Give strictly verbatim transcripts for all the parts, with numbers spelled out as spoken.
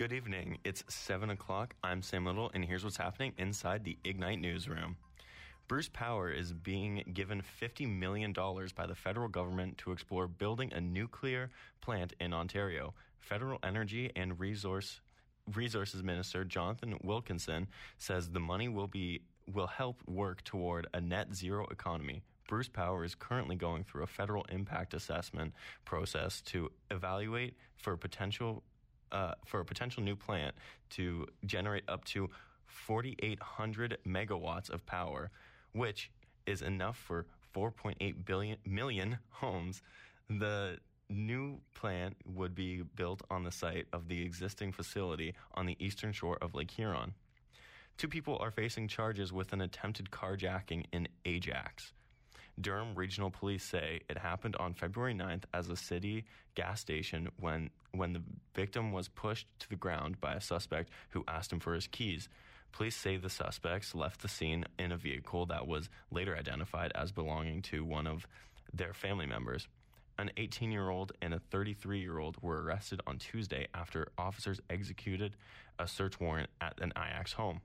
Good evening. It's seven o'clock. I'm Sam Little, and here's what's happening inside the Ignite newsroom. Bruce Power is being given fifty million dollars by the federal government to explore building a nuclear plant in Ontario. Federal Energy and Resource Resources Minister Jonathan Wilkinson says the money will be will help work toward a net zero economy. Bruce Power is currently going through a federal impact assessment process to evaluate for potential uh, for a potential new plant to generate up to forty-eight hundred megawatts of power, which is enough for four point eight billion million homes. The new plant would be built on the site of the existing facility on the eastern shore of Lake Huron. Two people are facing charges with an attempted carjacking in Ajax. Durham Regional Police say it happened on February ninth as a city gas station when when the victim was pushed to the ground by a suspect who asked him for his keys. Police say the suspects left the scene in a vehicle that was later identified as belonging to one of their family members. An eighteen-year-old and a thirty-three-year-old were arrested on Tuesday after officers executed a search warrant at an Ajax home.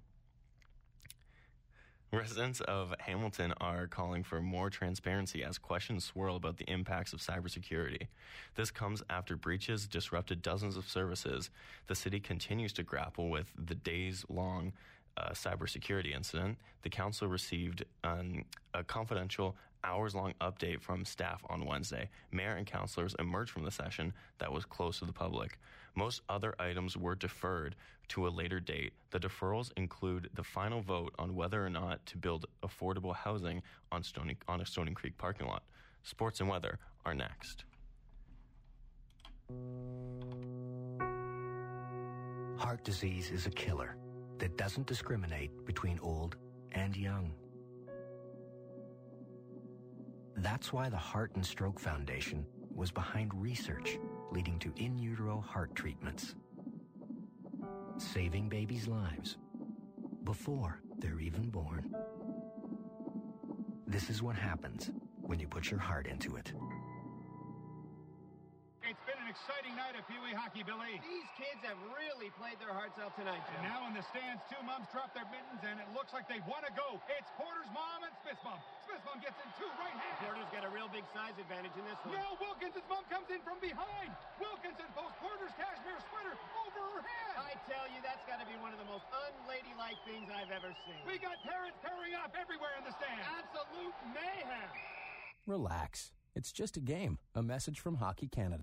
Residents of Hamilton are calling for more transparency as questions swirl about the impacts of cybersecurity. This comes after breaches disrupted dozens of services. The city continues to grapple with the days-long uh, cybersecurity incident. The council received um, a confidential hours-long update from staff on Wednesday. Mayor and councillors emerged from the session that was closed to the public. Most other items were deferred to a later date. The deferrals include the final vote on whether or not to build affordable housing on Stony, on a Stony Creek parking lot. Sports and weather are next. Heart disease is a killer that doesn't discriminate between old and young. That's why the Heart and Stroke Foundation was behind research leading to in utero heart treatments, saving babies' lives before they're even born. This is what happens when you put your heart into it. It's been an exciting night of Pee Wee hockey, Billy. These kids have really played their hearts out tonight, Jim. And now in the stands, two moms drop their mittens, and it looks like they want to go. It's Porter's mom and Smith's mom. Smith's mom gets in two right hands. Porter's got a real big size advantage in this one. Now Wilkinson's mom comes in from behind. Wilkinson posts Porter's cashmere sweater over her head. I tell you, that's got to be one of the most unladylike things I've ever seen. We got parents pairing up everywhere in the stands. Absolute mayhem. Relax. It's just a game. A message from Hockey Canada.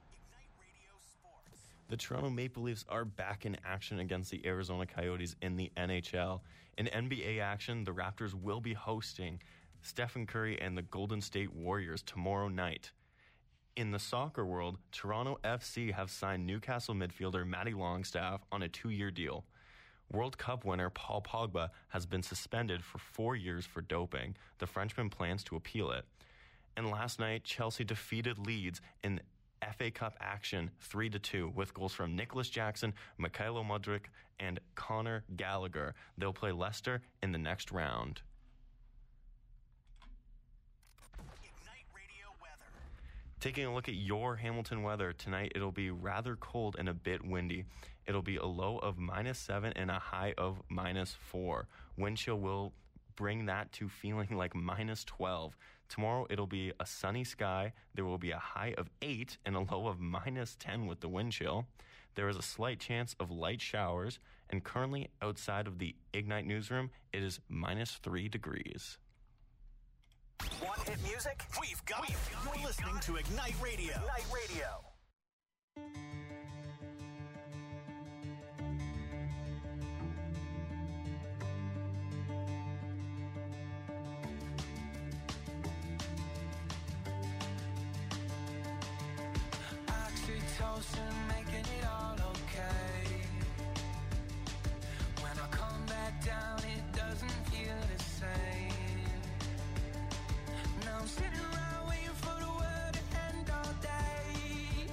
The Toronto Maple Leafs are back in action against the Arizona Coyotes in the N H L. In N B A action, the Raptors will be hosting Stephen Curry and the Golden State Warriors tomorrow night. In the soccer world, Toronto F C have signed Newcastle midfielder Matty Longstaff on a two-year deal. World Cup winner Paul Pogba has been suspended for four years for doping. The Frenchman plans to appeal it. And last night, Chelsea defeated Leeds in F A Cup action three to two with goals from Nicholas Jackson, Mikhailo Mudryk, and Conor Gallagher. They'll play Leicester in the next round. Ignite Radio weather. Taking a look at your Hamilton weather, tonight it'll be rather cold and a bit windy. It'll be a low of minus seven and a high of minus four. Wind chill will bring that to feeling like minus twelve. Tomorrow it'll be a sunny sky. There will be a high of eight and a low of minus ten with the wind chill. There is a slight chance of light showers, and currently outside of the Ignite newsroom, it is minus three degrees. Want hit music? We've got it. You're listening to Ignite Radio. Ignite Radio. Oxytocin making it all okay. When I come back down, it doesn't feel the same. Now I'm sitting around waiting for the world to end all day.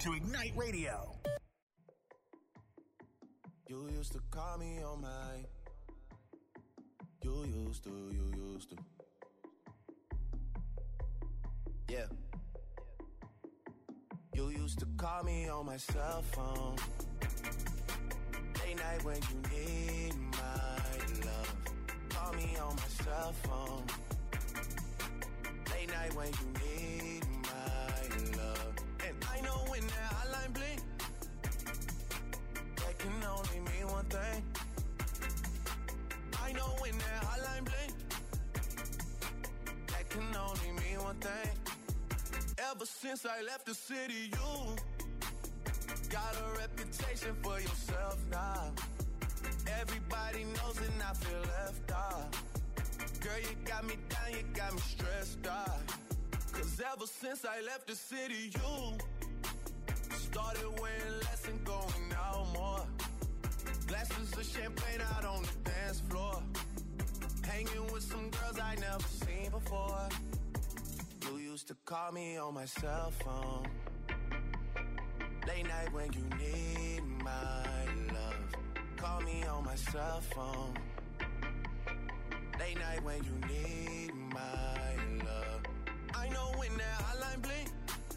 to Ignite Radio. You used to call me on my. You used to, you used to. Yeah. You used to call me on my cell phone. Late night when you need my love. Call me on my cell phone. Late night when you need my love. And I know when that hotline blink, that can only mean one thing. I know when that hotline blink, that can only mean one thing. Ever since I left the city, you got a reputation for yourself now. Everybody knows and I feel left out. Girl, you got me down, you got me stressed out. Cause ever since I left the city, you started wearing less and going out more. Glasses of champagne out on the dance floor. Hanging with some girls I never seen before. You used to call me on my cell phone. Late night when you need my love. Call me on my cell phone. Late night when you need my love. I know when that hotline blink,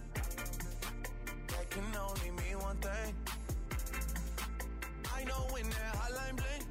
that can only mean one thing. I know when that hotline blink,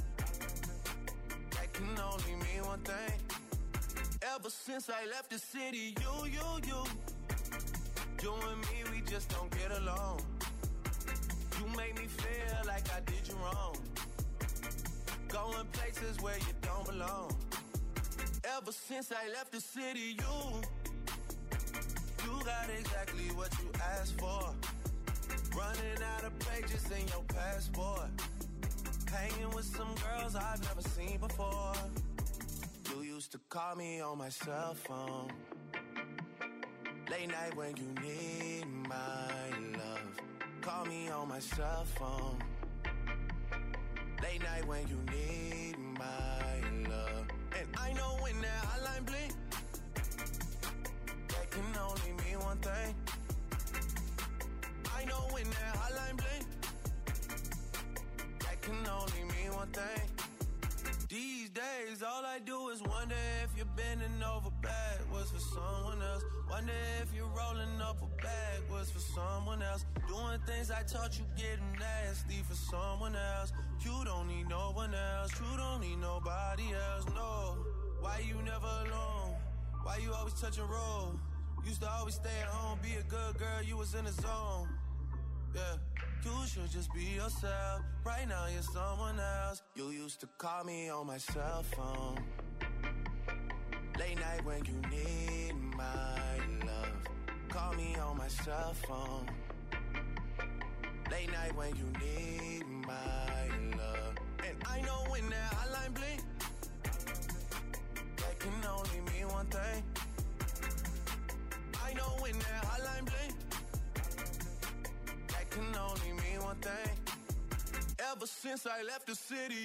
that can only mean one thing. Ever since I left the city, you, you, you, you and me, we just don't get along. You make me feel like I did you wrong. Going places where you don't belong. Ever since I left the city, you, you got exactly what you asked for. Running out of pages in your passport. Hanging with some girls I've never seen before. You used to call me on my cell phone. Late night when you need my love. Call me on my cell phone. Late night when you need my love. And I know when that hotline blink, that can only mean one thing. I know when that hotline blink, that can only mean one thing. These days, all I do is wonder if you're bending over backwards for someone else. Wonder if you're rolling up a backwards for someone else. Doing things I taught you, getting nasty for someone else. You don't need no one else. You don't need nobody else, no. Why you never alone? Why you always touch and roll? Used to always stay at home, be a good girl, you was in the zone. Yeah, you should just be yourself. Right now you're someone else. You used to call me on my cell phone. Late night when you need my love. Call me on my cell phone. Late night when you need my love. And I know when that hotline blink, that can only mean one thing. I know when that hotline blink, that can only mean one thing. Ever since I left the city.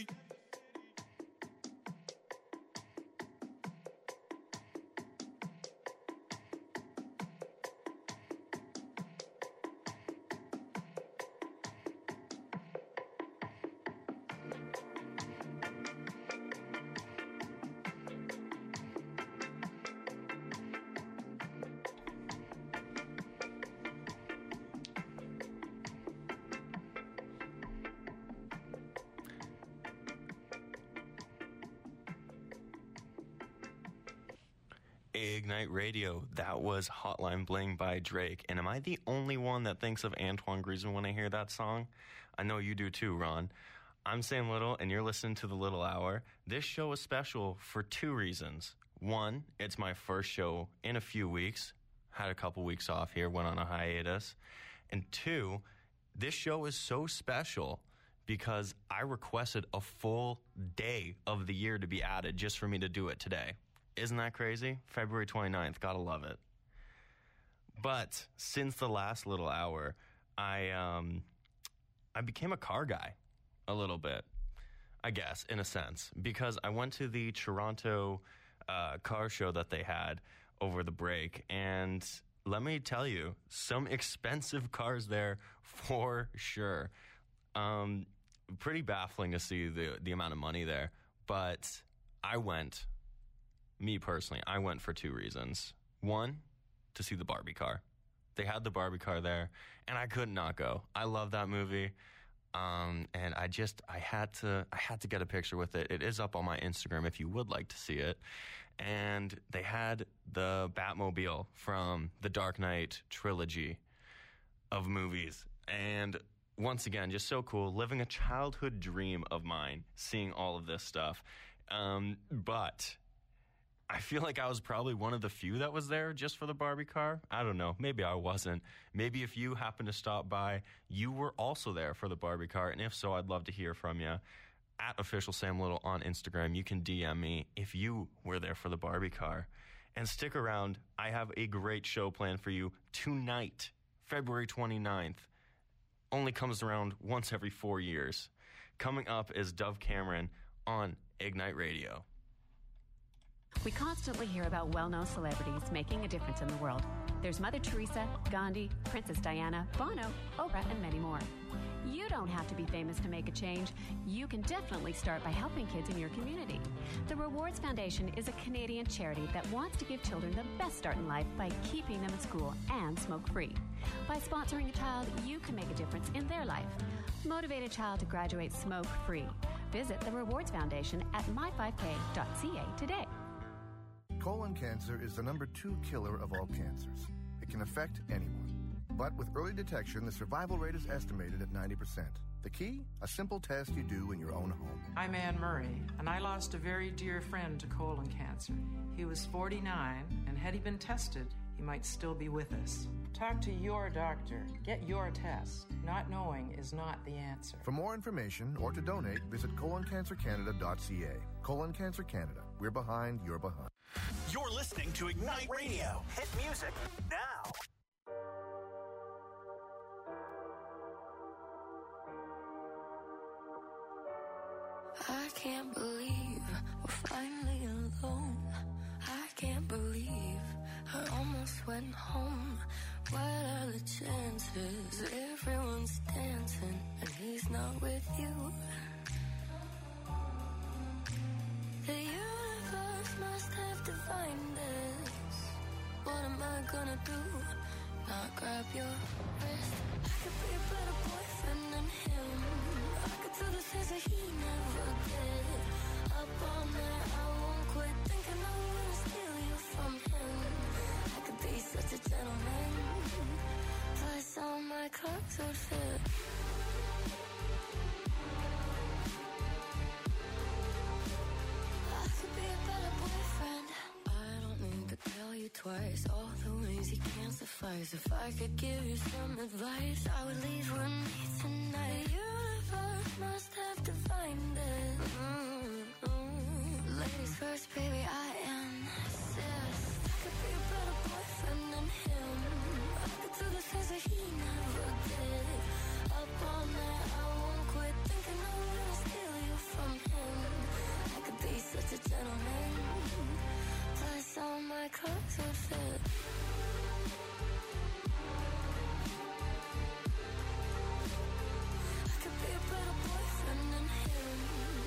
Ignite Radio. That was Hotline Bling by Drake. And am I the only one that thinks of Antoine Griezmann when I hear that song? I know you do too, Ron. I'm Sam Little, and you're listening to The Little Hour. This show is special for two reasons. One, it's my first show in a few weeks. Had a couple weeks off here, went on a hiatus. And two, this show is so special because I requested a full day of the year to be added just for me to do it today. Isn't that crazy? February twenty-ninth, gotta love it. But since the last little hour, I um, I became a car guy a little bit, I guess, in a sense, because I went to the Toronto uh, car show that they had over the break, and let me tell you, some expensive cars there for sure. Um, pretty baffling to see the, the amount of money there. But I went, me personally, I went for two reasons. One, to see the Barbie car. They had the Barbie car there, and I could not go. I love that movie. Um, and I just, I had to, I had to get a picture with it. It is up on my Instagram if you would like to see it. And they had the Batmobile from the Dark Knight trilogy of movies. And once again, just so cool, living a childhood dream of mine, seeing all of this stuff. Um, but I feel like I was probably one of the few that was there just for the Barbie car. I don't know. Maybe I wasn't. Maybe if you happened to stop by, you were also there for the Barbie car. And if so, I'd love to hear from you. At Official Sam Little on Instagram, you can D M me if you were there for the Barbie car. And stick around. I have a great show planned for you tonight, February twenty-ninth. Only comes around once every four years. Coming up is Dove Cameron on Ignite Radio. We constantly hear about well-known celebrities making a difference in the world. There's Mother Teresa, Gandhi, Princess Diana, Bono, Oprah, and many more. You don't have to be famous to make a change. You can definitely start by helping kids in your community. The Rewards Foundation is a Canadian charity that wants to give children the best start in life by keeping them in school and smoke-free. By sponsoring a child, you can make a difference in their life. Motivate a child to graduate smoke-free. Visit the Rewards Foundation at my five k dot c a today. Colon cancer is the number two killer of all cancers. It can affect anyone. But with early detection, the survival rate is estimated at ninety percent. The key? A simple test you do in your own home. I'm Anne Murray, and I lost a very dear friend to colon cancer. He was forty-nine, and had he been tested, he might still be with us. Talk to your doctor. Get your test. Not knowing is not the answer. For more information or to donate, visit colon cancer canada dot c a. Colon Cancer Canada. We're behind, you're behind. You're listening to Ignite Radio. Hit music now. I can't believe we're finally alone. I can't believe I almost went home. What are the chances? Everyone's dancing and he's not with you. The universe must have divined this. What am I gonna do? Not grab your wrist. I could be a better boyfriend than him. I could do the things that he never did. Up all night, I won't quit thinking I'm gonna steal you from him. I could be such a gentleman. Plus all my clothes would fit. I could be a better boyfriend. I don't need to tell you twice all the ways you can't suffice. If I could give you some advice, I would leave with me tonight. The universe must have divined it. Mm-hmm. Ladies first, baby, I insist. I could be a better boyfriend than him. I could do the things that he never did. Up all night, I won't quit thinking I'm gonna steal you from him. I could be such a gentleman. Plus all my clothes would fit. I could be a better boyfriend than him.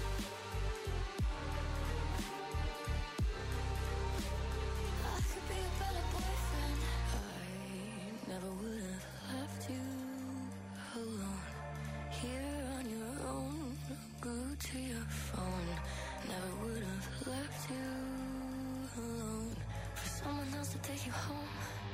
I could be a better boyfriend. I never would have left you alone. Here on your own, glued to your phone. Never would have left you alone for someone else to take you home.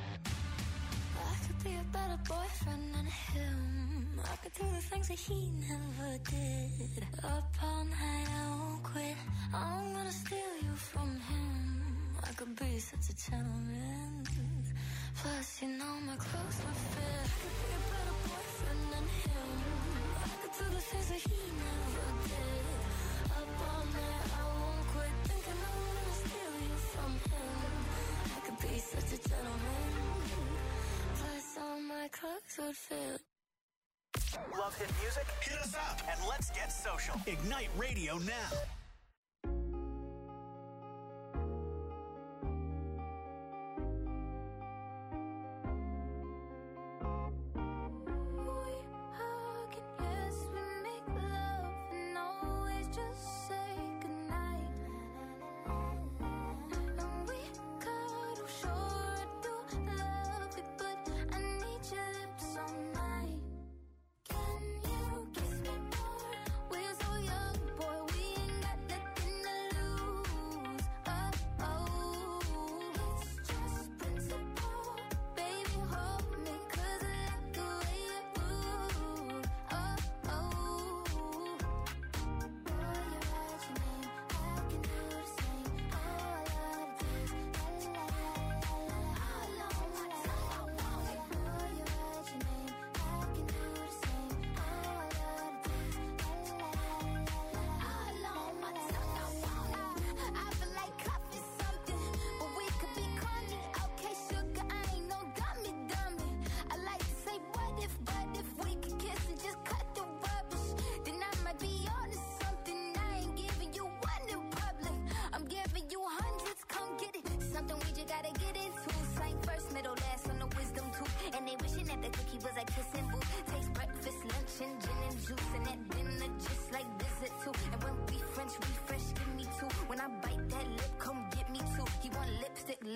I could be a better boyfriend than him. I could do the things that he never did. Up all night, I won't quit. I'm gonna steal you from him. I could be such a gentleman. Plus, you know my clothes would fit. I could be a better boyfriend than him. I could do the things that he never did. Up all night, I won't quit thinking I'm gonna steal you from him. I could be such a gentleman. Plus, all my clothes would fit. Love hit music? Hit us up and let's get social. Ignite Radio now.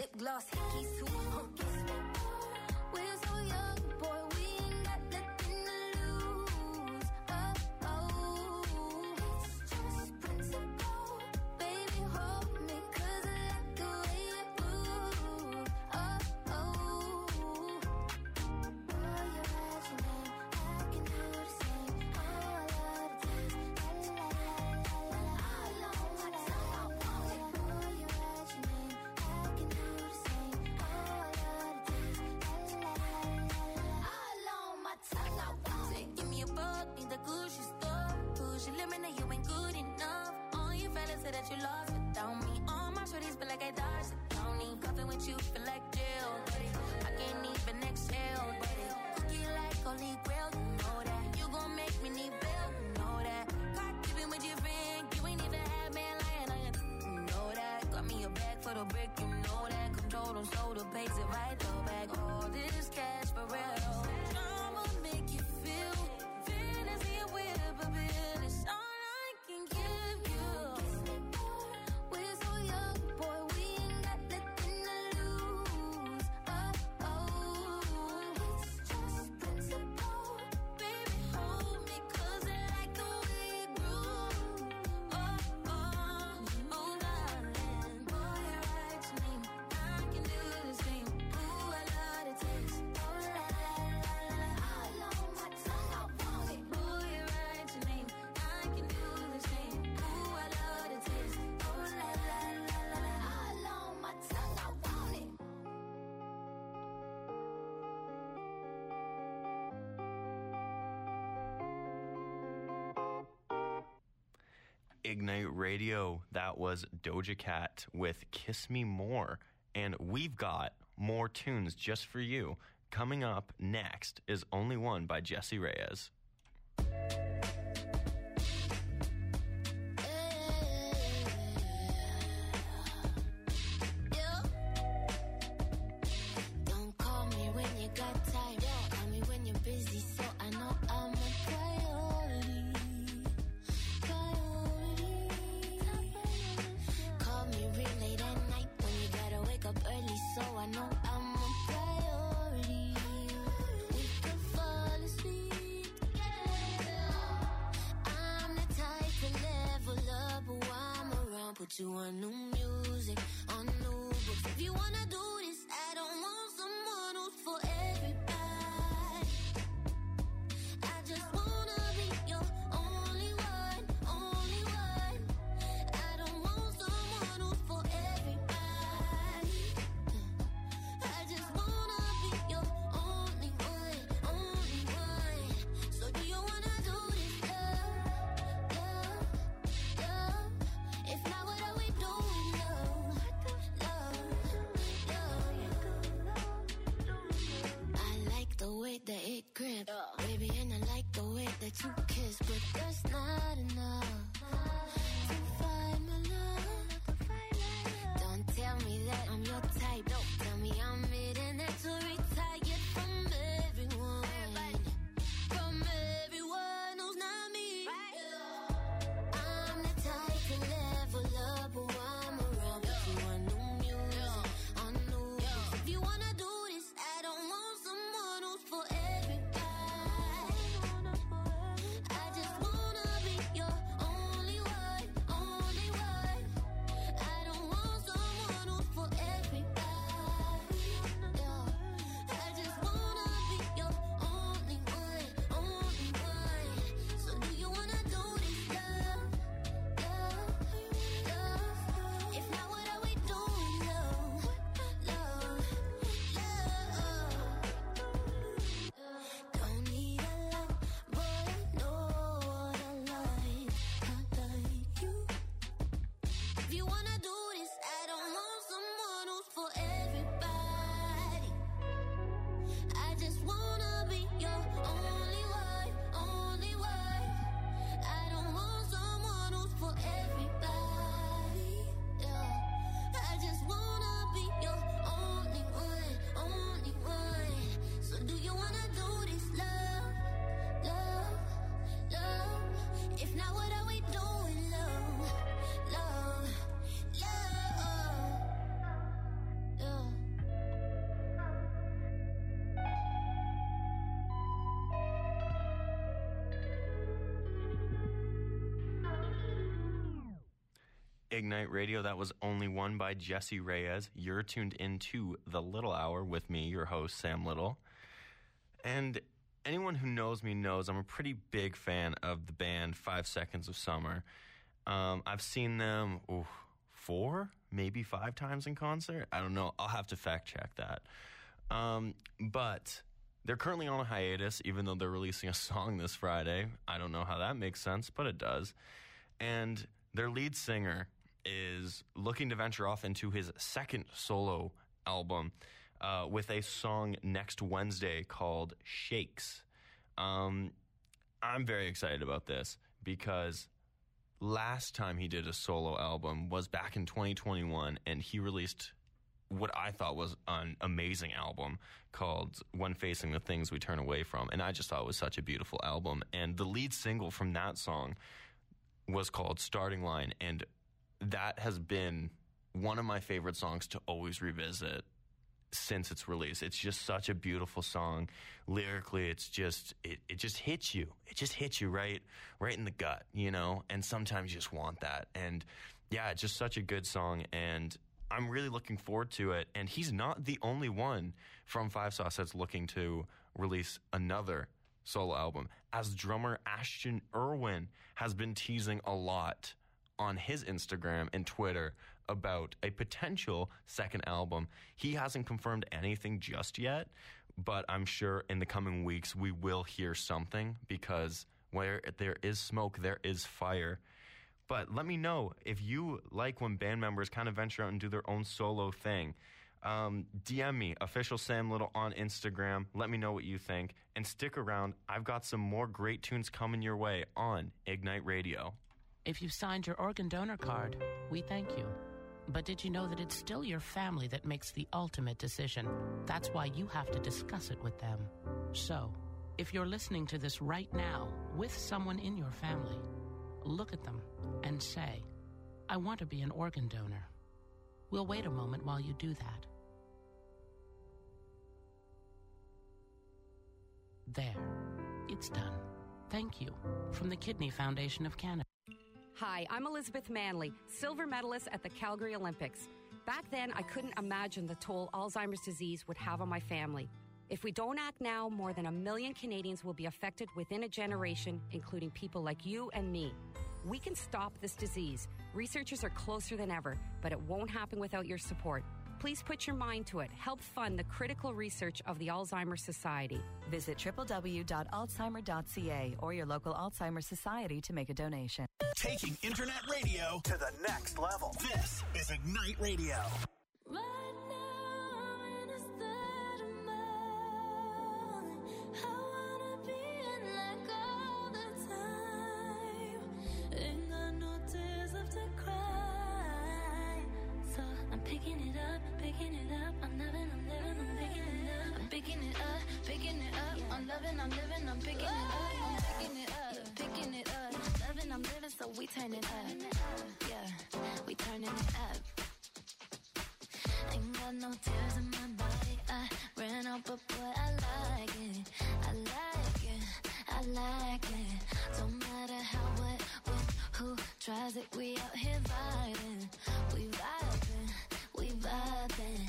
lip gloss, hickey suit, huh? We're so young, boy, we ain't got nothing to lose. Oh, oh, it's just principle. Baby, hold me, 'cause I like the way you move. Oh, oh, boy, you write your name, I can do the same. Oh, I love the taste, la la la la la la. All on my tongue, I want it. Boy, you write your name, I can do the same. Oh, I love the taste, la la la la la. All on my tongue, I want it. Give me a buck, need the Gucci store. Push your limit, now you ain't good enough. All your fellas say that you lost without me. All my shorties feel like I dodged the county. Cuffing with you feel like jail, buddy. I can't even exhale, buddy. Cookie like holy grail, you know that. You gon' make me need bail, you know that. Caught keeping with your friend, you ain't even had man lying on you, you know that. Got me a bag for the brick, you know that. Control them, so the pace it right, throw back all this cash for real. I'ma make you feel fantasy and whip a bill. It's all I can give you. We're so young, boy, we ain't got nothing to lose. Oh, oh, it's just principle. Baby, hold me, 'cause I like the way you groove. Oh, oh, oh, darling. Boy, you write your name, I can do the same. Ooh, I love the taste. Oh, la, la, la, la. All on my tongue, I want it. Boy, you write your name, I can do the same. Ooh, I love the taste. Oh, la, la, la, la, la. All on my tongue, I want it. Ignite Radio. That was Doja Cat with Kiss Me More. And we've got more tunes just for you. Coming up next is Only One by Jessie Reyes. Don't call me when you got time. Call me when you're busy, so I know I'm a priority. Priority. Call me real late at night when you gotta wake up early, so I know I'm a priority. We can fall asleep together. I'm the type to level up while I'm around. Put you on new music, on new books. If you wanna do this, I don't want someone who's for everybody. I just wanna be your only one, only one. I don't want someone who's for everybody. I just wanna be your only one, only one. So do you wanna do this, love, love, love? If not, what are we doing, love? Ignite Radio. That was Only One by Jesse Reyes. You're tuned into The Little Hour with me, your host, Sam Little. And anyone who knows me knows I'm a pretty big fan of the band Five Seconds of Summer. Um, I've seen them ooh, four, maybe five times in concert. I don't know. I'll have to fact check that. Um, but they're currently on a hiatus, even though they're releasing a song this Friday. I don't know how that makes sense, but it does. And their lead singer is looking to venture off into his second solo album uh, with a song next Wednesday called Shakes. Um, I'm very excited about this because last time he did a solo album was back in twenty twenty-one, and he released what I thought was an amazing album called When Facing the Things We Turn Away From, and I just thought it was such a beautiful album. And the lead single from that song was called Starting Line, and that has been one of my favorite songs to always revisit since its release. It's just such a beautiful song. Lyrically, it's just, it, it just hits you. It just hits you right, right in the gut, you know, and sometimes you just want that. And yeah, it's just such a good song, and I'm really looking forward to it. And he's not the only one from Five Sauce that's looking to release another solo album, as drummer Ashton Irwin has been teasing a lot on his Instagram and Twitter about a potential second album. He hasn't confirmed anything just yet, but I'm sure in the coming weeks we will hear something, because where there is smoke, there is fire. But let me know if you like when band members kind of venture out and do their own solo thing. Um, D M me, Official Sam Little on Instagram. Let me know what you think. And stick around. I've got some more great tunes coming your way on Ignite Radio. If you've signed your organ donor card, we thank you. But did you know that it's still your family that makes the ultimate decision? That's why you have to discuss it with them. So, if you're listening to this right now with someone in your family, look at them and say, I want to be an organ donor. We'll wait a moment while you do that. There. It's done. Thank you. From the Kidney Foundation of Canada. Hi, I'm Elizabeth Manley, silver medalist at the Calgary Olympics. Back then, I couldn't imagine the toll Alzheimer's disease would have on my family. If we don't act now, more than a million Canadians will be affected within a generation, including people like you and me. We can stop this disease. Researchers are closer than ever, but it won't happen without your support. Please put your mind to it. Help fund the critical research of the Alzheimer's Society. Visit w w w dot alzheimer dot c a or your local Alzheimer's Society to make a donation. Taking internet radio to the next level. This is Ignite Radio. Right now, I'm in a state of mind. I wanna be in like all the time. Ain't got no tears left to cry. So I'm picking it up, picking it up. I'm loving, I'm living, I'm picking it up. I'm picking it up, picking it up. I'm loving, I'm living, I'm picking it up. I'm picking it up, picking it up. Loving, I'm living, so we turn it up. Yeah, we turning it up. Ain't got no tears in my body. I ran out, but boy, I like it. I like it. I like it. Don't matter how, what, when, who tries it. We out here vibing. We vibing. We vibing.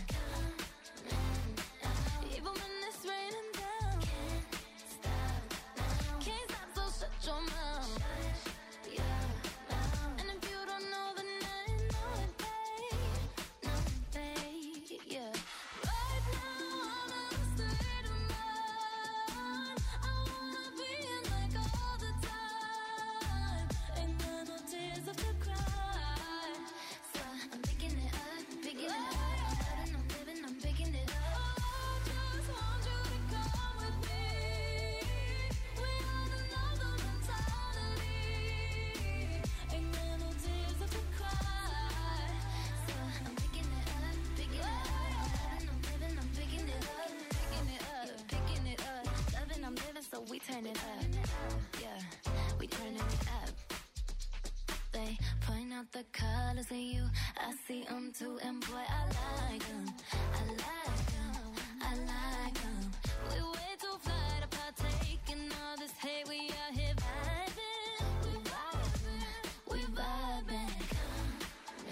Even when it's raining down. Can't stop now. Can't stop, so shut your mouth. Shut your mouth. And if you don't know, then I know it, babe. No, babe, yeah. Right now, I'm in a state of mind. I wanna be in like all the time. Ain't got no tears left to cry. So I'm picking it up, picking it up. I'm loving, I'm living, I'm picking it up. I just want you to come with me. We are another mentality. Ain't got no tears left to cry. So I'm picking it up, picking it up. I'm loving, I'm living, I'm picking it up, picking it up, picking it up. Loving, I'm living, so we turn it up. Yeah, we turning it up. They point out the colors in you. I see them too, and boy, I like them. I like them. I like them. We way too fly to partake in all this hate. We out here vibing. We vibing. We vibing.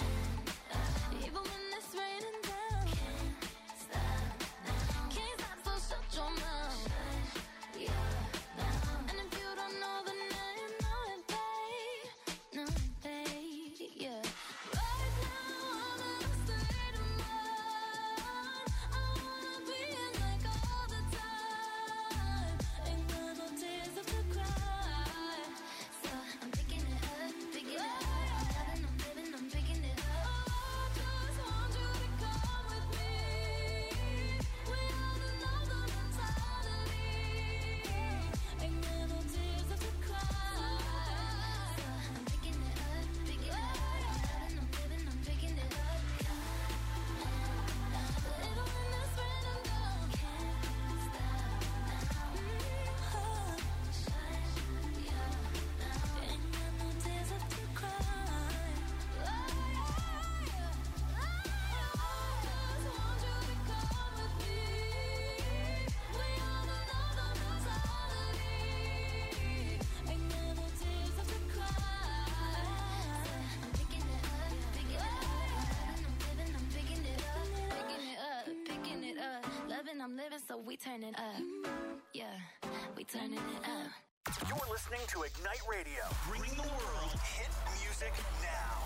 we turning up. Yeah, we turning it up. You're listening to Ignite Radio, bringing the world hit music now.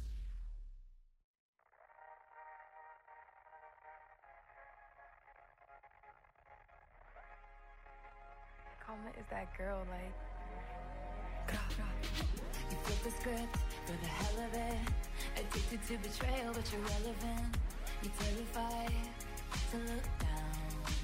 Karma is that girl, like. You flip the script for the hell of it. Addicted to betrayal, but you're relevant. You're terrified to look down.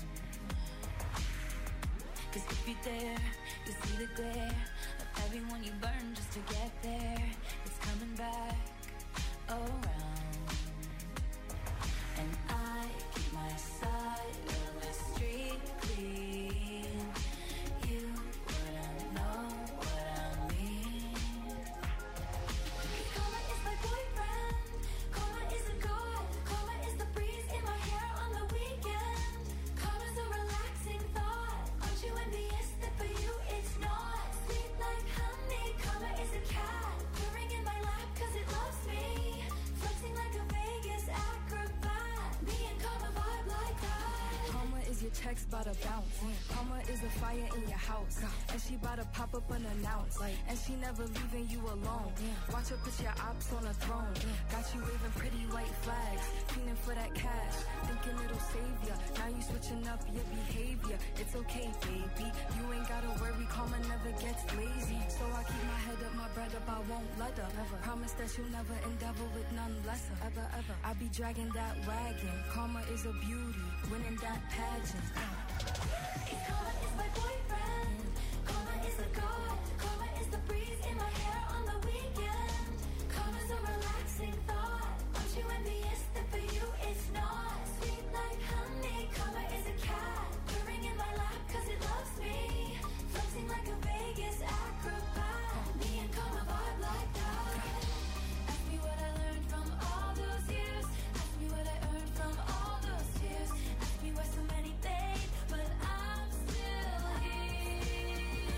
Cause if you dare, you see the glare of everyone you burn just to get there. It's coming back around. And I keep my side of the street clean. You wouldn't know what I mean. Karma is my boyfriend. Karma is a god. Karma is the breeze in my hair on the weekend. Karma's a relaxing thought. Aren't you envious that for you it's not? Sweet like honey. Karma is a cat purring in my lap cause it loves me. Flexing like a Vegas acrobat. Me and Karma vibe like that. Karma is your checks bout to bounce. Karma is a fire in your house. And she bout to pop up unannounced. And she never leaving you alone. Watch her put your ops on a throne. Got you waving pretty white flags. Feeling for that cash. Thinking it'll save ya. Now you switching up your behavior. It's okay, baby. You ain't gotta worry. Karma never gets lazy. So I keep my head up, my bread up. I won't let her. Never. Promise that you'll never endeavor with none lesser. Ever, ever. I be dragging that wagon. Karma is a beauty. Winning that pageant. Uh. Karma is my boyfriend. Karma is a god. Karma is the breeze in my hair on the weekend. Karma's a relaxing thought. Aren't you envious that for you it's not? Sweet like honey. Karma is a cat purring in my lap cause it loves me. Flexing like a Vegas acrobat. Me and Karma vibe like that. Ask me what I learned from all those years. Ask me what I earned from all those tears. Ask me why so many days, but I'm still here.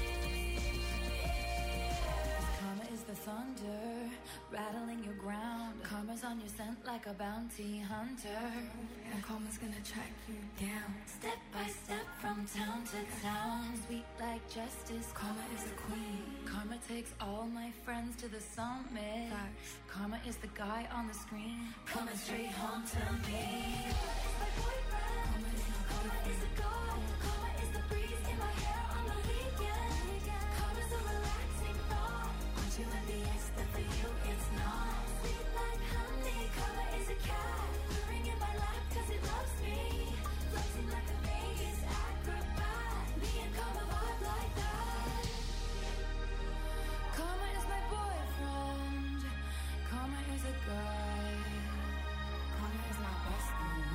Karma is the thunder rattling your ground. Karma's on your scent like a bounty hunter. And karma's gonna track you down. Step by step from town to town. Sweet like justice. Karma is a queen. Karma takes all my friends to the summit. Facts. Karma is the guy on the screen coming straight home to me. Karma is my boyfriend. Karma is a god. Karma is the breeze in my hair on the weekend. Karma's a relaxing thought. Aren't you envious that for you it's not? Sweet like honey. Karma is a cat purring in my lap cause it loves me. Flexing like a Vegas acrobat. Me and Karma vibe like that. Karma is my boyfriend. Karma is a guy. Karma is my bestie.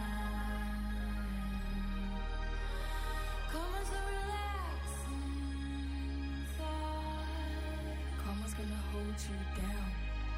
Karma's a relaxing thought. Karma's gonna hold you down.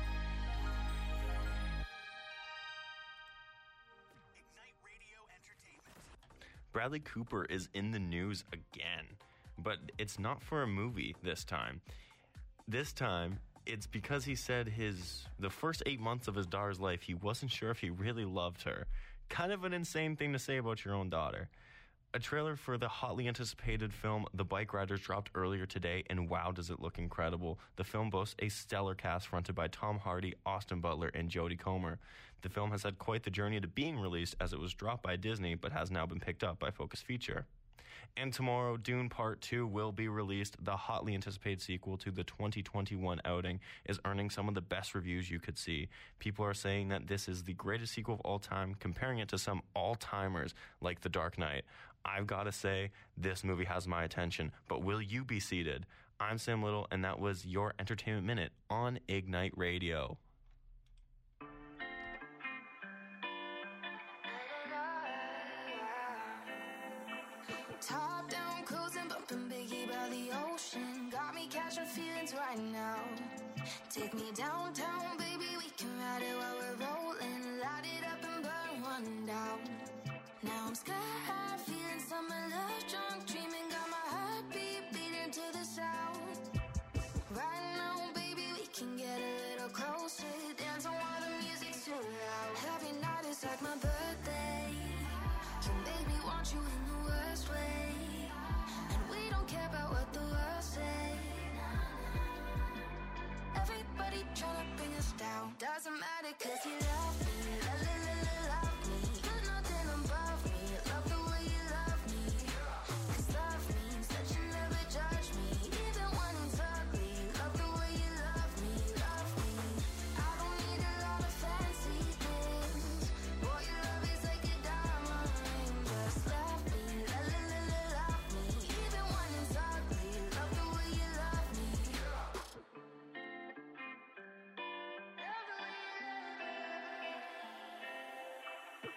Bradley Cooper is in the news again, but it's not for a movie this time. This time, it's because he said his the first eight months of his daughter's life, he wasn't sure if he really loved her. Kind of an insane thing to say about your own daughter. A trailer for the hotly anticipated film The Bike Riders dropped earlier today, and wow, does it look incredible. The film boasts a stellar cast fronted by Tom Hardy, Austin Butler, and Jodie Comer. The film has had quite the journey to being released, as it was dropped by Disney, but has now been picked up by Focus Feature. And tomorrow, Dune Part two will be released. The hotly anticipated sequel to the twenty twenty-one outing is earning some of the best reviews you could see. People are saying that this is the greatest sequel of all time, comparing it to some all-timers like The Dark Knight. I've got to say, this movie has my attention, but will you be seated? I'm Sam Little, and that was your Entertainment Minute on Ignite Radio. Top down, cruising, bumping Biggie by the ocean. Got me catching feelings right now. Take me downtown, baby, we can ride it while we're rolling. Light it up and burn one down. Now I'm sky high, feeling summer love, drunk, dreaming, got my heartbeat beating to the sound. Right now, baby, we can get a little closer, dance on while the music's too loud. Every night is like my birthday, you make me want you in the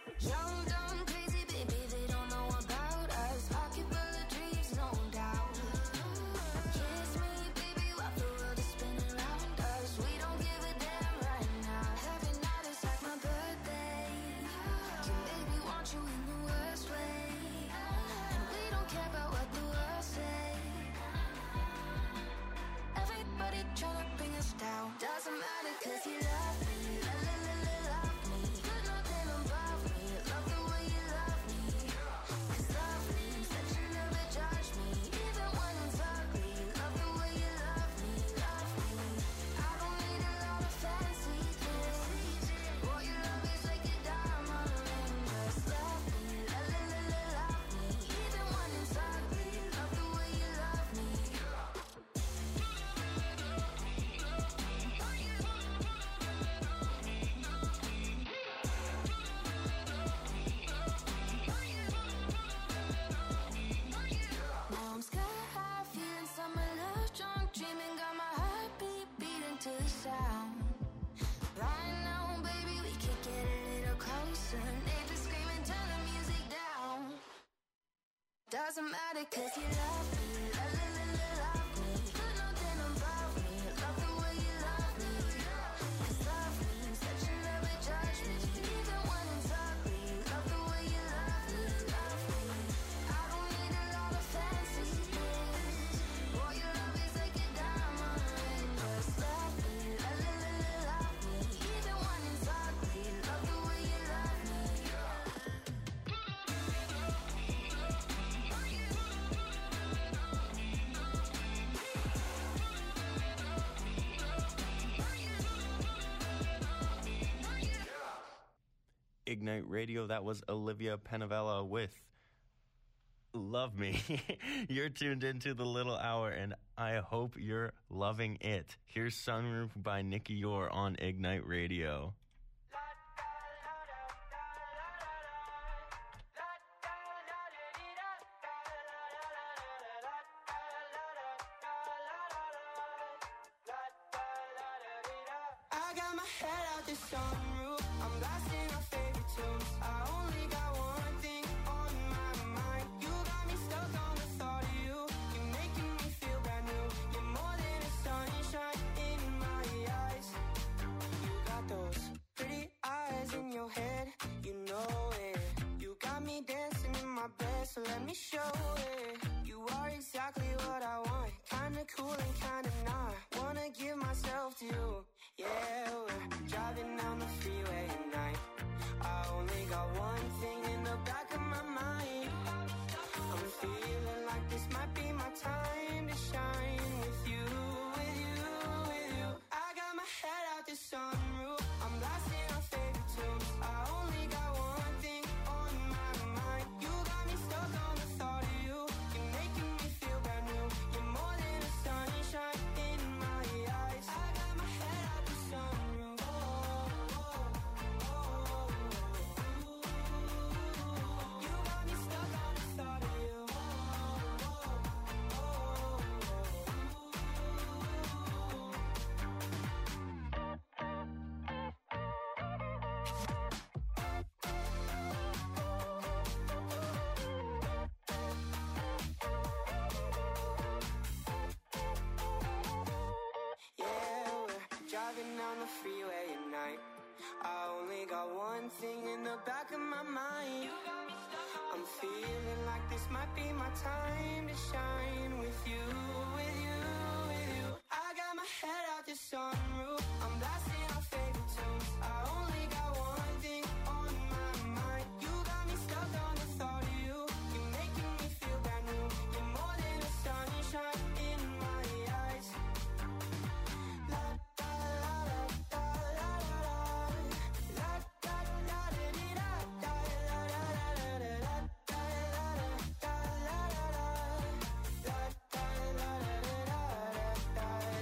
Young, dumb, crazy, baby, they don't know about us. Pocket full of dreams, no doubt. Kiss me, baby, while the world is spinning around us. We don't give a damn right now. Every night is like my birthday. Can baby want you in the worst way. And we don't care about what the world say. Everybody tryna bring us down. Doesn't matter cause you love me. La la la la love me. You're nothing above me. Love the way you love me. Cause love means that you never judge me. Even when it's ugly. Love the way you love me. Love me. I don't need a lot of fancy things. Boy, your love is like a diamond ring. Just love me. La la la la love me. Even when it's ugly. Love the way you love me. Now I'm sky high, feeling summer love drunk, dreaming, got my heartbeat beating to the sound. Right now, baby, we could get a little closer. Neighbors screaming, turn the music down. Doesn't matter cause you love me. La la la la love me. You're nothing above me. Love the way you love me. Cause love means that you never judge me. Even when it's ugly. Love the way you love me. Love me. I don't need a lot of fancy things. Boy, your love is like a diamond ring. Just love me. La la la la love me. Even when it's ugly. Love the way you love me. Ignite Radio, that was Olivia Penavella with Love Me. You're tuned into the Little Hour, and I hope you're loving it. Here's Sunroof by Nikki Yor on Ignite Radio. I got my head out the sunroof. I'm blasting our favorite tunes. I only got one thing on my mind. You got me stuck on the thought of you. You're making me feel brand new. You're more than a sunshine in my eyes. You got those pretty eyes in your head. You know it. You got me dancing in my bed, so let me show it. You are exactly what I want. Kinda cool and kinda not. Wanna give myself to you. Yeah, we're driving down the freeway at night. I only got one thing in the back of my mind. I'm feeling like this might be my time to shine with you, with you, with you. I got my head out the sunroof. I'm blasting our favorite tunes. I only got one thing on my mind. You got me stuck on the thought of you. You're making me feel brand new. You're more than a sunshine in my eyes. I got my head out the sunroof. Oh, oh, oh, oh. You got me stuck on the thought of you. Oh, oh, oh, yeah, we're driving down the freeway at night. I only got one thing in the back of my mind. I'm feeling like this might be my time to shine with you, with you, with you. I got my head out the sunroof. I'm blasting our favorite tunes. I only got one thing on my mind. You got me stuck on the thought of you. You're making me feel brand new. You're more than a sunshine in my eyes. La da la da da la la la da da da dee da da la la la la la da la la la la la da la la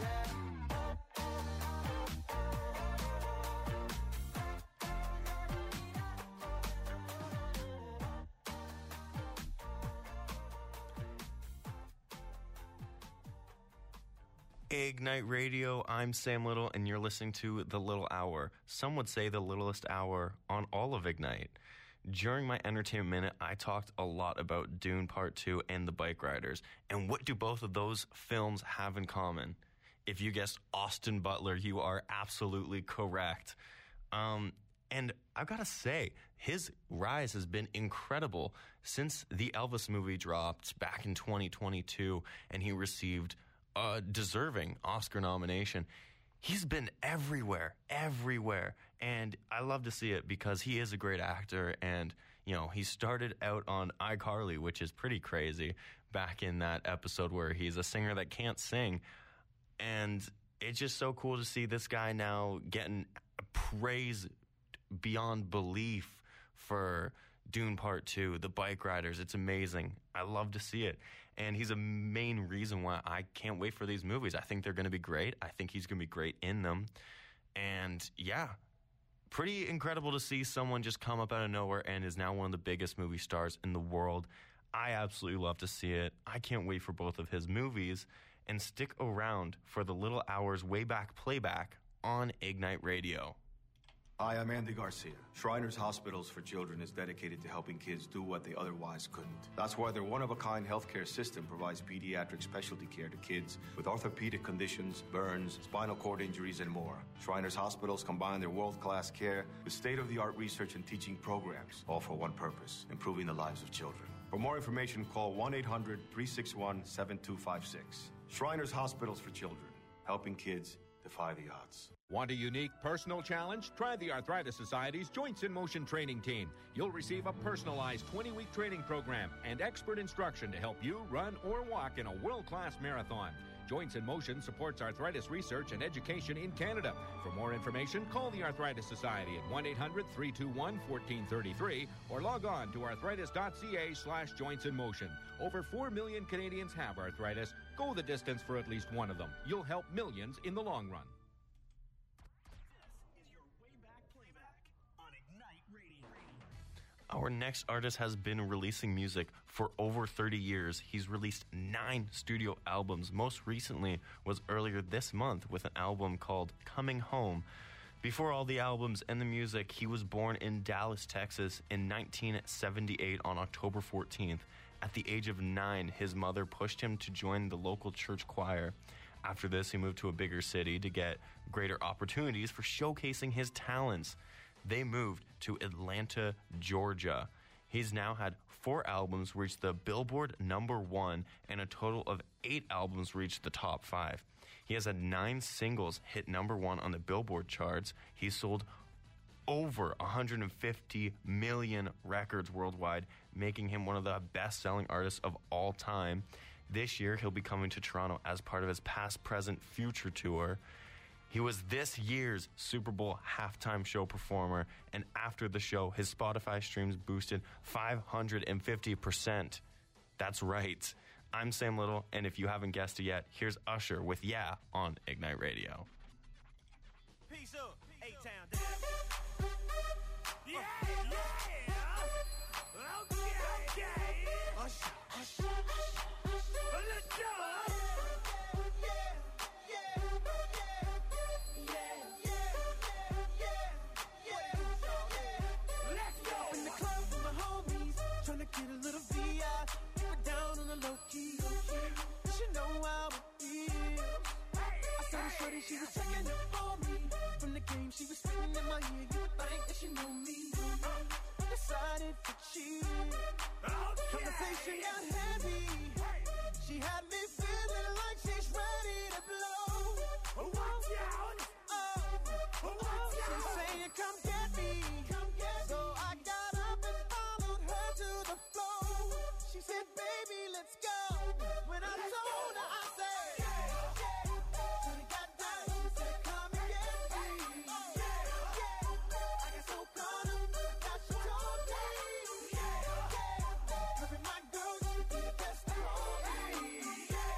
Ignite Radio, I'm Sam Little, and you're listening to The Little Hour. Some would say the littlest hour on all of Ignite. During my entertainment minute, I talked a lot about Dune Part two and The Bike Riders. And what do both of those films have in common? If you guessed Austin Butler, you are absolutely correct. Um, and I've got to say, his rise has been incredible since the Elvis movie dropped back in twenty twenty-two and he received a deserving Oscar nomination. He's been everywhere, everywhere. And I love to see it because he is a great actor. And, you know, he started out on iCarly, which is pretty crazy, back in that episode where he's a singer that can't sing. And it's just so cool to see this guy now getting praise beyond belief for Dune Part two, The Bike Riders. It's amazing. I love to see it. And he's a main reason why I can't wait for these movies. I think they're going to be great. I think he's going to be great in them. And, yeah, pretty incredible to see someone just come up out of nowhere and is now one of the biggest movie stars in the world. I absolutely love to see it. I can't wait for both of his movies. And stick around for the Little Hours Way Back playback on Ignite Radio. Hi, I'm Andy Garcia. Shriners Hospitals for Children is dedicated to helping kids do what they otherwise couldn't. That's why their one-of-a-kind healthcare system provides pediatric specialty care to kids with orthopedic conditions, burns, spinal cord injuries, and more. Shriners Hospitals combine their world-class care with state-of-the-art research and teaching programs, all for one purpose, improving the lives of children. For more information, call one eight hundred, three six one, seven two five six. Shriners Hospitals for Children, helping kids defy the odds. Want a unique personal challenge? Try the Arthritis Society's Joints in Motion training team. You'll receive a personalized twenty-week training program and expert instruction to help you run or walk in a world-class marathon. Joints in Motion supports arthritis research and education in Canada. For more information, call the Arthritis Society at one eight hundred, three two one, one four three three or log on to arthritis.ca slash joints in motion. Over four million Canadians have arthritis. Go the distance for at least one of them. You'll help millions in the long run. Our next artist has been releasing music for over thirty years. He's released nine studio albums. Most recently was earlier this month with an album called Coming Home. Before all the albums and the music, he was born in Dallas, Texas in nineteen seventy-eight on October fourteenth. At the age of nine, his mother pushed him to join the local church choir. After this, he moved to a bigger city to get greater opportunities for showcasing his talents. They moved to Atlanta, Georgia. He's now had four albums reach the Billboard number one and a total of eight albums reach the top five. He has had nine singles hit number one on the Billboard charts. He's sold over one hundred fifty million records worldwide, making him one of the best-selling artists of all time. This year, he'll be coming to Toronto as part of his Past, Present, Future tour. He was this year's Super Bowl halftime show performer, and after the show, his Spotify streams boosted five hundred fifty percent. That's right. I'm Sam Little, and if you haven't guessed it yet, here's Usher with Yeah on Ignite Radio. Peace up, A-Town down. Yeah, yeah. Okay, okay. Usher, Usher, Usher. Let's go. Get a little V I, keep it down on the low key. She know how it feels. I saw her shorty, she was checking up on me. From the game, she was spitting in my ear. You would think that she knew me. Decided to cheat. Conversation got heavy. She had me feeling like she's ready to blow. Watch out! Oh, watch out! She's saying, come get me. Come get me. So I got up and followed her to the floor. She said, baby, let's go. When I told her, I said, yeah, yeah. When it got down, she said, come and get me. Yeah, yeah. I got so caught up that she told me. Yeah, yeah. Loving my girl, she be the best of all me. Yeah,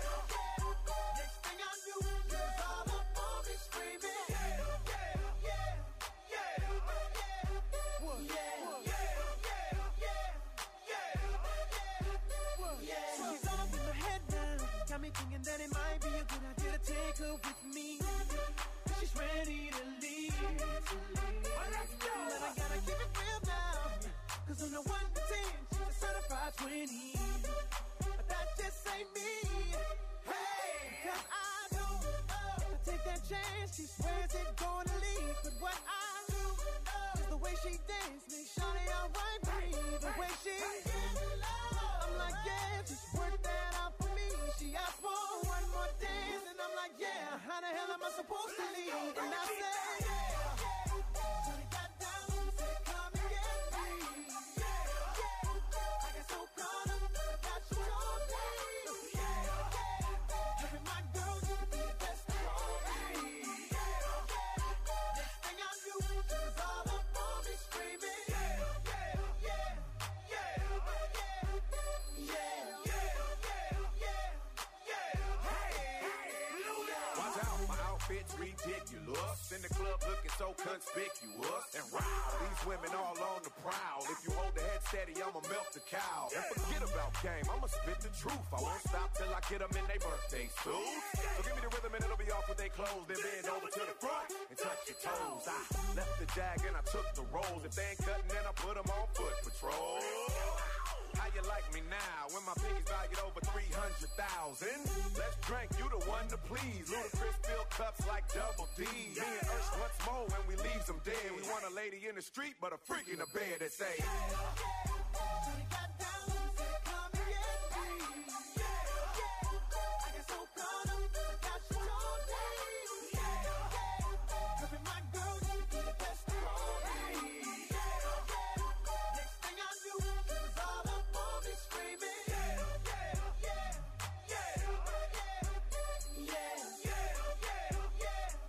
one to ten, she's a certified twenty. But that just ain't me. Hey, cause I know uh, if I take that chance, she swears it's gonna leave. But what I do uh, is the way she dance, make shawty alright with me. The way she, I'm like, yeah, just work that out for me. She asked for one more dance, and I'm like, yeah, how the hell am I supposed to leave? And I say, yeah, shawty got down, said come and get me. Yeah, yeah, I got so caught up, I got you all day. Yeah, yeah, every my girl, you could be the best of all me. Yeah, yeah, next thing I knew, she was all up on me screaming. Yeah, yeah, yeah, yeah, yeah, yeah, yeah, yeah, yeah, hey. Watch out, my outfit's ridiculous. In the club looking so conspicuous. And wow, these women all on the prowl. If you hold the head steady, I'ma milk the cow. And forget about game, I'ma spit the truth. I won't stop till I get them in their birthday suits. So give me the rhythm and it'll be off with their clothes. Then bend over to the front and touch your toes. I left the jag and I took the rolls. If they ain't cutting, then I put them on foot patrol. How you like me now when my pinky's valued over three hundred thousand? Let's drink, you the one to please. Ludacris fill cups like Double D. Me and Ursh once more when we leaves them dead. We want a lady in the street, but a freak in the bed that say, yeah, shawty got down, said come and get me. Yeah, yeah, I got so caught up, I got you all day. Yeah, yeah, every my girl, you could be the best of all me. Yeah, yeah, next thing I knew, she was all up on me screaming. Yeah, yeah, yeah, yeah, yeah, yeah, yeah,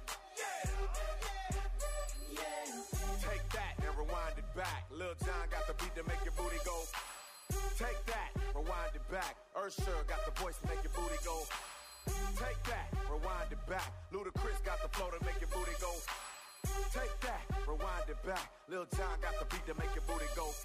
yeah, yeah. take that and rewind it back. Lil Jon got the beat to make your booty go. Take that, rewind it back. Usher got the voice to make your booty go. Take that, rewind it back. Ludacris got the flow to make your booty go. Take that, rewind it back. Lil Jon got the beat to make your booty go.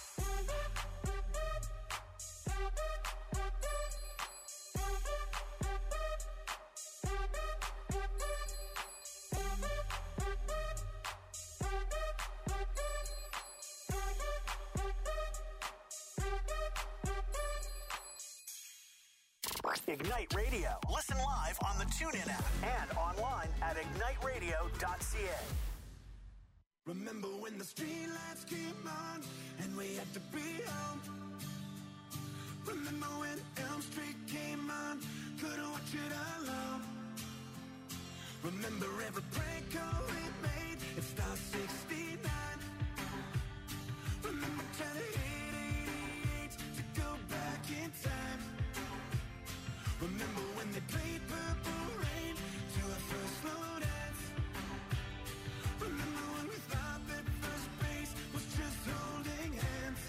Ignite Radio. Listen live on the TuneIn app and online at ignite radio dot c a. Remember when the streetlights came on and we had to be home? Remember when Elm Street came on, couldn't watch it alone? Remember every prank call we made at Star sixty-nine? Remember trying to hit eighty-eight to go back in time? Remember when they played Purple Rain to our first slow dance? Remember when we thought that first base was just holding hands?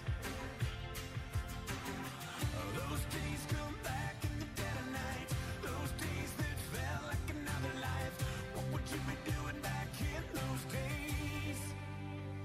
Those days come back in the dead of night. Those days that felt like another life. What would you be doing back in those days?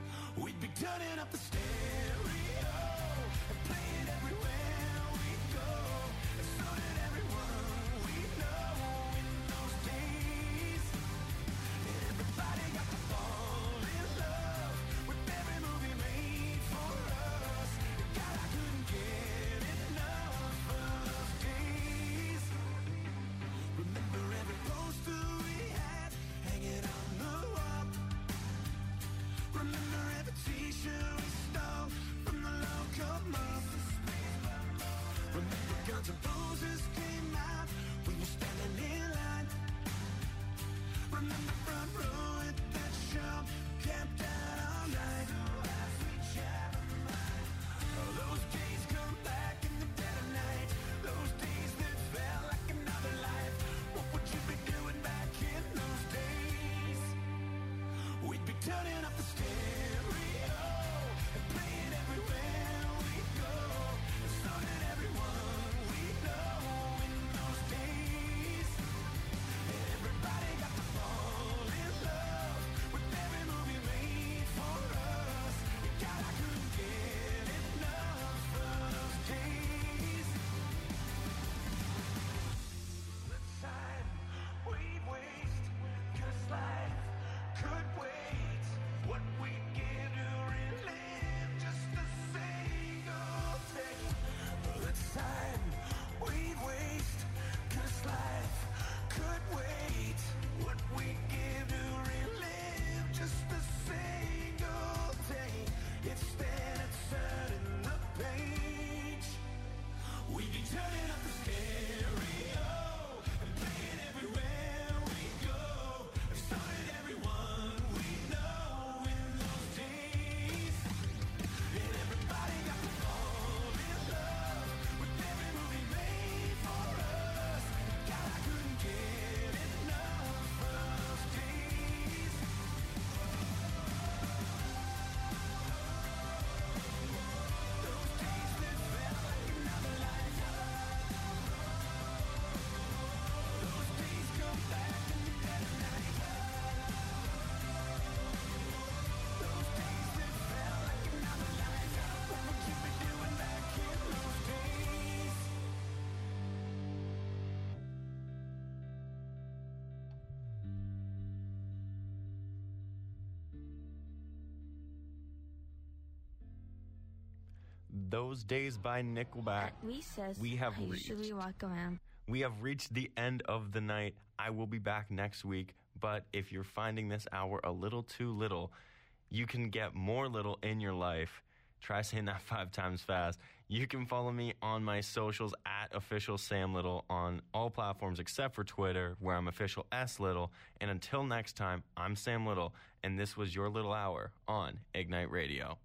Those Days by Nickelback. At recess, we have I reached. usually walk around. We have reached the end of the night. I will be back next week, but if you're finding this hour a little too little, you can get more little in your life. Try saying that five times fast. You can follow me on my socials at official Sam Little on all platforms except for Twitter, where I'm official S Little. And until next time, I'm Sam Little, and this was your little hour on Ignite Radio.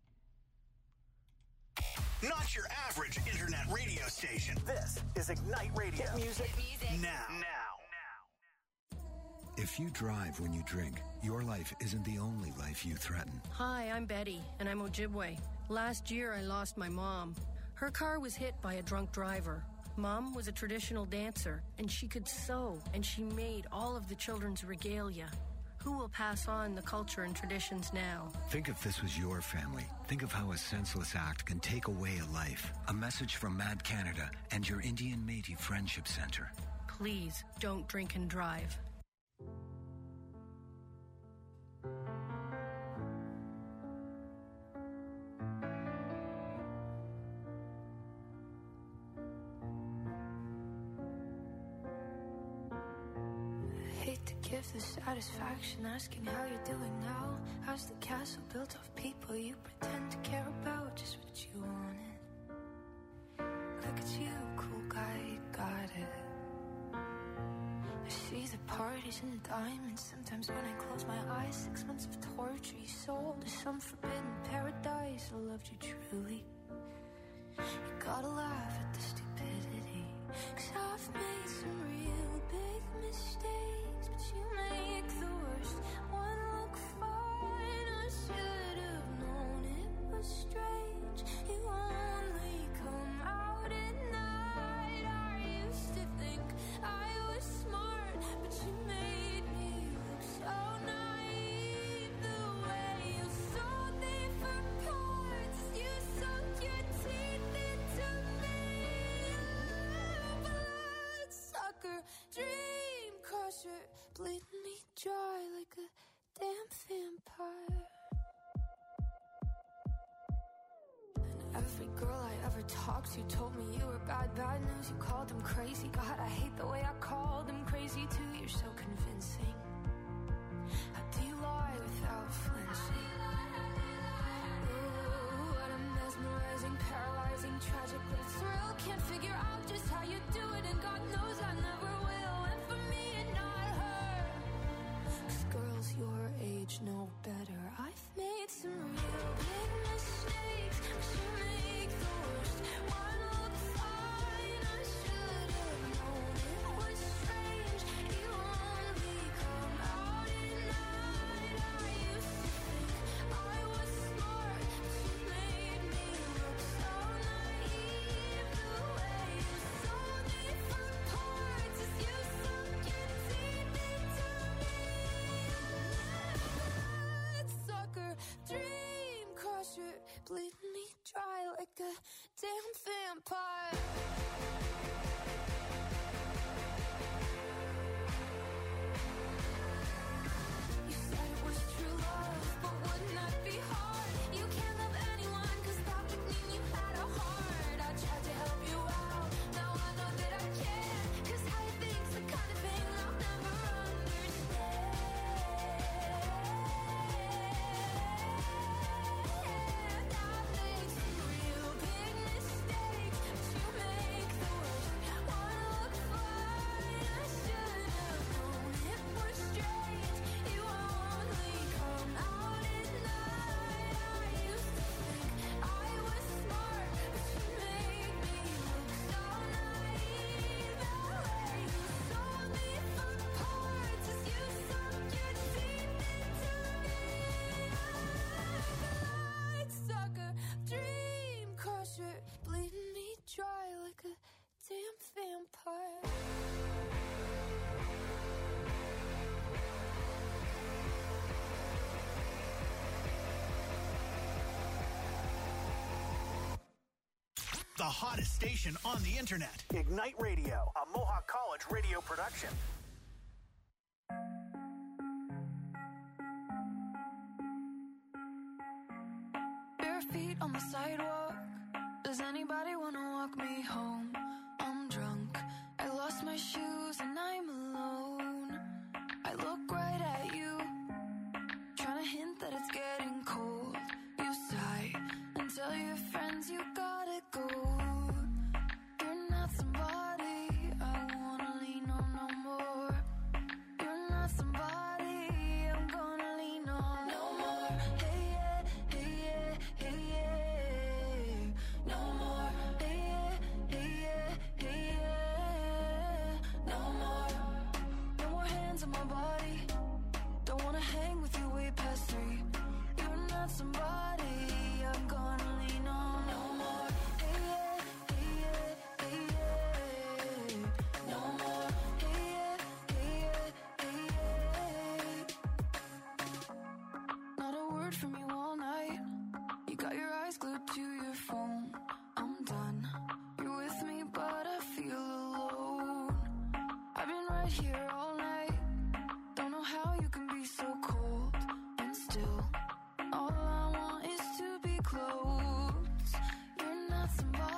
Not your average internet radio station. This is Ignite Radio. Hit music, Hit music. now. Now. If you drive when you drink, your life isn't the only life you threaten. Hi, I'm Betty, and I'm Ojibwe. Last year, I lost my mom. Her car was hit by a drunk driver. Mom was a traditional dancer, and she could sew, and she made all of the children's regalia. Who will pass on the culture and traditions now? Think if this was your family. Think of how a senseless act can take away a life. A message from Mad Canada and your Indian Métis Friendship Center. Please, don't drink and drive. Give the satisfaction asking how you're doing now. How's the castle built of people you pretend to care about? Just what you wanted. Look at you, cool guy, you got it. I see the parties and the diamonds. Sometimes when I close my eyes, six months of torture you sold to some forbidden paradise. I loved you truly. You gotta laugh at the stupidity, 'cause I've made some real big mistakes, but you make the worst one look fine. I should have known it was strange. You only come out at night. I used to think I was smart, but you made me look so naive. The way you sold me for parts, you sunk your teeth into me. Blood sucker, dream crusher, bleeding me dry like a damn vampire. And every girl I ever talked to told me you were bad, bad news. You called them crazy. God, I hate the way I called them crazy too. You're so convincing. How do you lie without flinching? Ooh, what a mesmerizing, paralyzing, tragic little thrill. Can't figure out just how you do it, and God knows I never will. And for me and not her, 'cause girls your age know better. I've made some real big mistakes, but you make the worst one look fine. I should have known it was strange. You only come out at night. I used to think I was smart, but you made me look so naive. The way you sold me for parts is you sunk your teeth into me. Sucker, dream crusher, bleeding me dry like a damn vampire. You said it was true love, but wouldn't that be hard? You can't love anyone, 'cause that would mean you had a heart. I tried to help you out, now I know that I can't, 'cause how you think's the kind of thing I'll never understand. I've made some real big mistakes, but you make the worst one look fine. I should have known it was strange. You only come out at night. I used to think I was smart, but you made me look so naive. The way you sold me for parts is you sunk your teeth into me. Blood sucker, dream crusher, bleeding me dry like a damn vampire. The hottest station on the internet. Ignite Radio, a Mohawk College radio production. Bare feet on the sidewalk, Does anybody wanna walk me home? I'm drunk, I lost my shoes and I'm alone. I look right at you, trying to hint that it's getting cold. You sigh and tell your friends you gotta go. You're not somebody I wanna lean on no more. You're not somebody I'm gonna lean on no more. Hey yeah, hey yeah, hey yeah. No more. Hey yeah, hey yeah, hey yeah. No more. No more hands on my body. Don't wanna hang with you way past three. You're not somebody I'm gonna lean on no more. Hey yeah, hey yeah, hey yeah. No more. Hey yeah, hey yeah, hey yeah. Not a word from you all night. You got your eyes glued to your phone. I'm done. You're with me, but I feel alone. I've been right here all night. Don't know how you can be so cold and still. All I want is to be close. You're not somebody